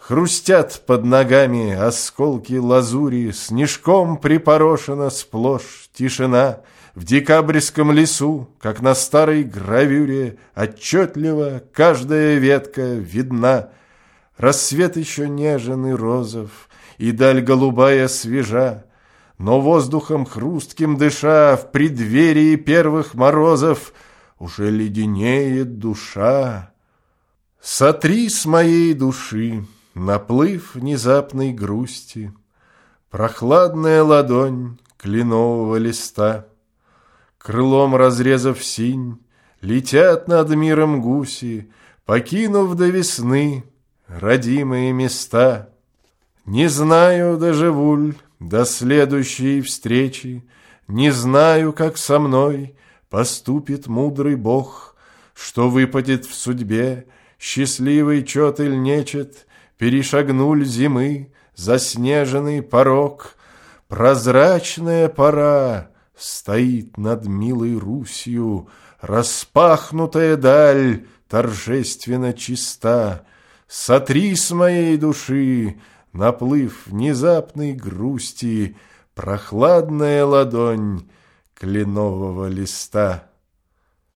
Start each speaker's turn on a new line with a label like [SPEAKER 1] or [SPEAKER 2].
[SPEAKER 1] Хрустят под ногами осколки лазури, Снежком припорошена сплошь тишина. В декабрьском лесу, как на старой гравюре, Отчетливо каждая ветка видна. Рассвет еще нежен и розов, и даль голубая свежа, но воздухом хрустким дыша в преддверии первых морозов уже леденеет душа. Сотри с моей души наплыв внезапной грусти, прохладная ладонь кленового листа. Крылом разрезав синь, летят над миром гуси, покинув до весны родимые места. Не знаю, доживу ль до следующей встречи, не знаю, как со мной поступит мудрый Бог, что выпадет в судьбе, счастливый чет иль нечет, перешагнуль зимы заснеженный порог. Прозрачная пора стоит над милой Русью, распахнутая даль торжественно чиста. Сотри с моей души наплыв внезапной грусти, прохладная ладонь кленового листа.